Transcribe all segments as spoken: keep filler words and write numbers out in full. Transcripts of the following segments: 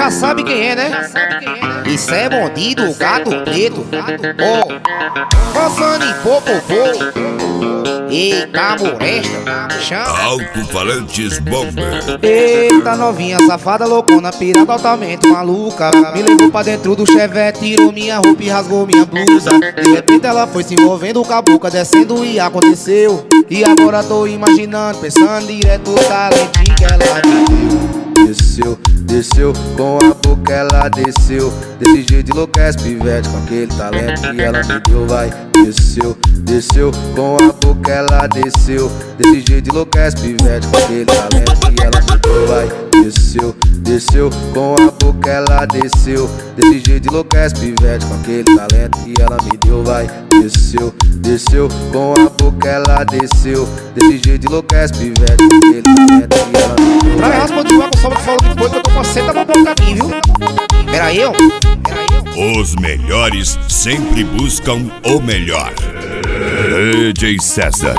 Já sabe quem é, né? Isso é bandido, gato preto. Ó, passando em popopô. Eita, molesta, chama. Alto-falantes Bomber. Eita, novinha, safada, loucona, pirada altamente maluca. Me levou pra dentro do chevette, tirou minha roupa e rasgou minha blusa. De repente ela foi se envolvendo com a boca, descendo e aconteceu. E agora tô imaginando, pensando direto o talentinho que ela deu. Desceu, desceu, com a boca ela desceu. Desse jeito de louca, pivete, com aquele talento que ela me deu, vai. Desceu, desceu, com a boca ela desceu. Desse jeito de louca, pivete, com aquele talento que ela me deu, vai. Desceu, desceu, com a boca ela desceu. Desse jeito de louca, pivete, com aquele talento que ela me deu, vai. Desceu, desceu, com a boca ela desceu. Desse jeito de louca, pivete, com aquele talento que ela me deu, vai. Pra raspa de água, salva que fala depois que eu tô com a seta na boca aqui, viu? Pera aí, ó. Os melhores sempre buscam o melhor. D J César.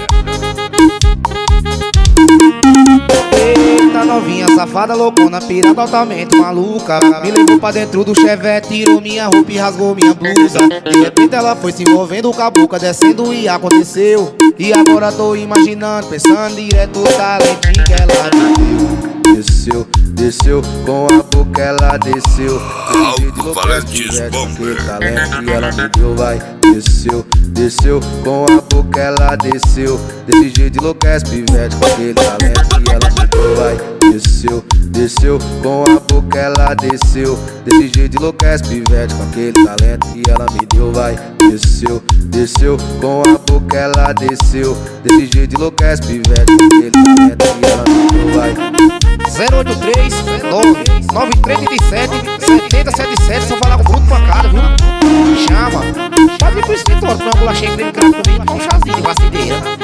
Eita, novinha, safada, loucona, pirada altamente maluca. Me levou pra dentro do chevette, tirou minha roupa e rasgou minha blusa. De repente ela foi se envolvendo com a boca, descendo e aconteceu. E agora tô imaginando, pensando direto o talentinho que ela deu. Desceu, desceu, com a boca ela desceu. Alto-falantes Bomber. Talento que ela me deu, vai. Desceu, desceu, com a boca ela desceu. Desse jeito de louca, pivete, com aquele talento que ela me deu, vai. Desceu, desceu, com a boca ela desceu. Desse jeito de louca, pivete, com aquele talento que ela me deu, vai. Desceu, desceu, com a boca ela desceu. Desse jeito de louca, pivete, com aquele talento que ela me deu, vai. zero oito três nove nove três sete sete zero sete sete, só falar com o bruto pra cara, viu? Chama. Pode ir pro escritório, pra uma bolachinha creme crack comigo, pra um chazinho de vacideira.